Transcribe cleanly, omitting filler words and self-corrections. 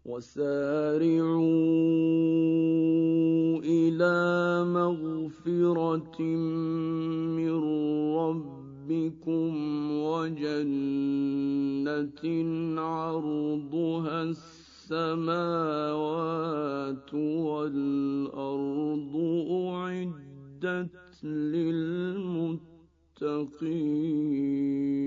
وسارعوا إلى مغفرة من ربكم وجنة عرضها السماوات والأرض أعدت للمتقين